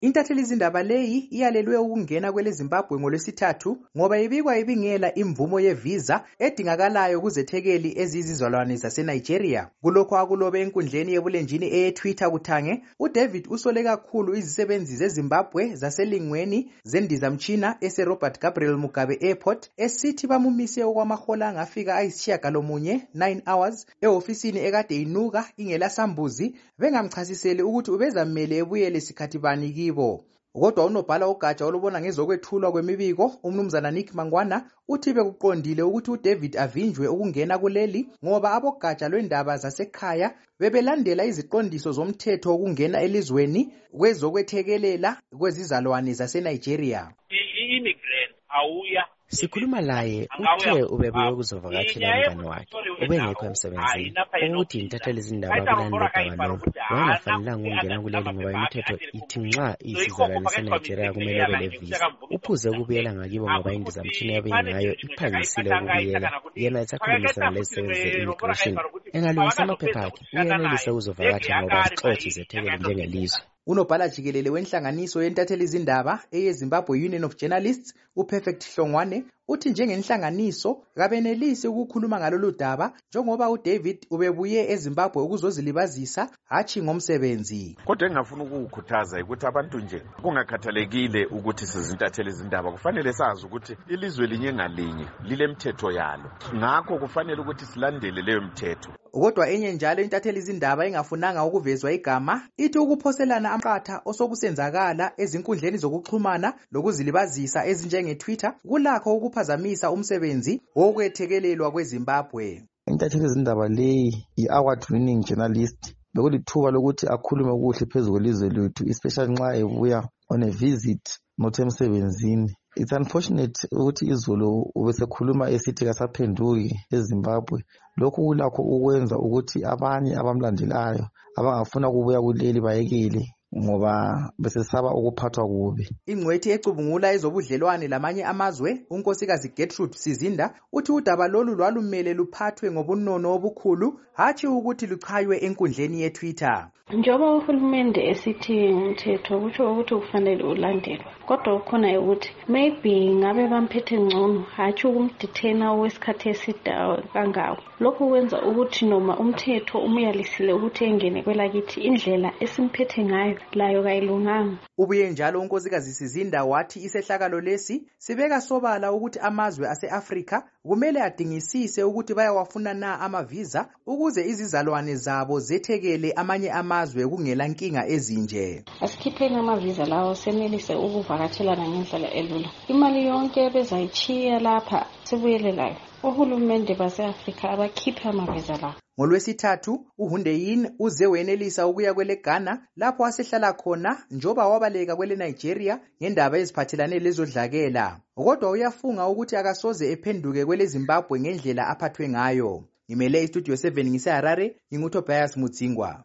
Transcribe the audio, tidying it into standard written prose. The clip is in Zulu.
Intathelizindaba leyi iyalelwe ukungena kwele Zimbabwe ngolwesithathu ngoba ibikwa ibingela imvumo yevisa edingakalayo kuzethekeli ezizizalwane zaseNigeria. Kulokho akulobe enkundleni yebulenjini eye-Twitter kuthange, uDavid usole kakhulu izisebenzi zeZimbabwe zaselingweni zendizamtshina ese-Robert Gabriel Mugabe Airport esithi bamumise okwamahola angafika ayisishiyagalomunye 9 hours ehofisini ekade inuka ingelasambuzi bengamchasiseli ukuthi ubezamele ebuyele sikhathi bani kibo. Kodwa unobhala ugatsha olubona ngezokwethulwa kwemibiko umnumzana Nick Mangwana uthi bekuqondile ukuthi uDavid avinjwe ukungena kuleli ngoba abogatsha lwendaba zasekhaya bebelandela iziqondiso zomthetho ukungena elizweni kwezokwethekelela kwezizalwane zaseNigeria. I-immigrant awuya sikhuluma laye uthe ubebuye ukuzovakatshela umngane wakhe ubengekho emsebenzini ukuthi intathelizindaba kulandaba lolu wayengafanelanga ukungena kuleli ngoba imithetho ithi nxa isizalwane seNigeria kumele belevisa. Uphuze ukubuyela ngakibo ngoba indizamtshina yabingayo iphangisile ukubuyela. Yena esakhulumisana lezisebenzi ze-immigration engalungisa amaphepha akhe uyenelise ukuzovakatsha ngoba zixotshe zethekele njengelizwe. Unobhala jikelele wenhlanganiso yentathelizindaba eye-Zimbabwe Union of Journalists uPerfect Hlongwane uthi njengenhlanganiso kabenelisi ukukhuluma ngalolu daba njengoba uDavid ubebuye eZimbabwe ukuzozilibazisa hatshi ngomsebenzi. Kodwa engafuna ukukhuthaza ukuthi abantu nje kungakhathalekile ukuthi sizintathelizindaba kufanele sazi ukuthi ilizwe linye ngalinye lilemthetho yalo, ngakho kufanele ukuthi silandele leyo mthetho. Kodwa enye njalo intathelizindaba engafunanga ukuvezwa igama ithi ukuphoselana amqatha osokusenzakala ezinkundleni zokuxhumana lokuzilibazisa ezinjenge-Twitter kulakho ukuphazamisa umsebenzi wokwethekelelwa kweZimbabwe. Intathelizindaba leyi i-award winning journalist bekulithuba lokuthi akhulume kuhle phezu kwelizwe lethu, especially nxa ebuya on a visit not emsebenzini. It's unfortunate ukuthi izolo ubesekhuluma esithi kasaphenduki eZimbabwe. Lokhu kulakho ukwenza ukuthi abanye abamlandelayo abangafuna ukubuya kuleli bayekele ngoba besesaba ukuphathwa kubi. Ingcwethi ecubungula ezobudlelwane lamanye amazwe unkosikazi Gertrude Sizinda uthi udaba lolu lwalumele luphathwe ngobunono obukhulu hatshi ukuthi luchaywe enkundleni ye-Twitter. Njengoba uhulumende esithi umthetho kusho ukuthi kufanele ulandelwe, kodwa ukhona ukuthi maybe ngabe bamphethe ngcono hatshi ukumdithena wesikhathi eside kangako. Lokhu kwenza ukuthi noma umthetho umyalisile ukuthi engene kwelakithi indlela esimphethe ngayo layo kayilunganga. Ubuye njalo unkosikazi Sizinda wathi isehlakalo lesi sibeka sobala ukuthi amazwe ase-Afrika kumele adingisise ukuthi bayawafuna na amavisa ukuze izizalwane zabo zethekele amanye amazwe kungela nkinga ezinje. Asikhipheni amavisa lawo senelise ukuvakatshelana ngendlela elula. Imali yonke bezayichiya lapha sibuyelelayo. Uhulumende base-Afrika abakhiphe amavisa lawo. Ngolwesithathu uHundeyin uze wenelisa ukuya kwele Ghana lapho asehlala khona njoba wabaleka kwele Nigeria ngendaba eziphathelane lezodlakela. Kodwa uyafunga ukuthi akasoze ephenduke kwele Zimbabwe ngendlela aphathwe ngayo. Ngimele iStudio 7 ngise Harare, nginguTobias Mudzingwa.